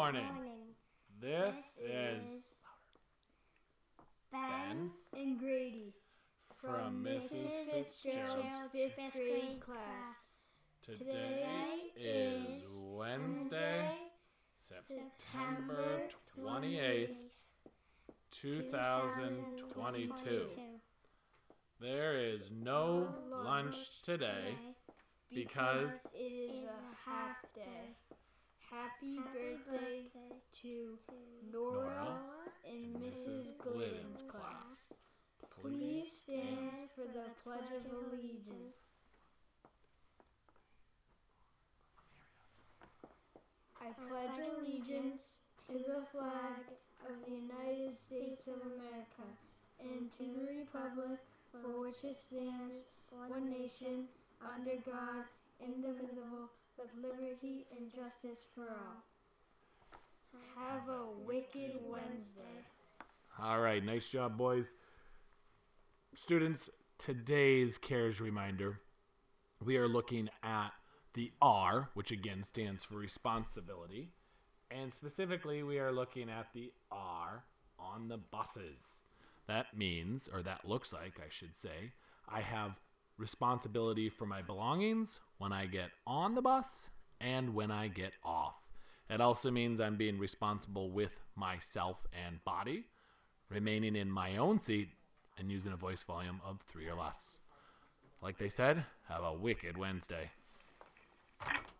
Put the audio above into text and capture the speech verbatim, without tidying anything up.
morning. This, this is Ben and Grady from Missus Fitzgerald's fifth grade class. Today is Wednesday, September twenty-eighth, two thousand twenty-two. There is no lunch today because it is a half day. Happy birthday to Nora in Missus Glidden's class. Please stand for the Pledge of Allegiance. I pledge allegiance to the flag of the United States of America and to the republic for which it stands, one nation, under God, indivisible, with liberty and justice for all. Have a wicked Wednesday. All right, nice job, boys. Students, today's CARES reminder, we are looking at the R, which again stands for responsibility, and specifically we are looking at the R on the buses. That means, or that looks like, I should say, I have responsibility for my belongings when I get on the bus and when I get off. It also means I'm being responsible with myself and body, remaining in my own seat, and using a voice volume of three or less. Like they said, have a wicked Wednesday.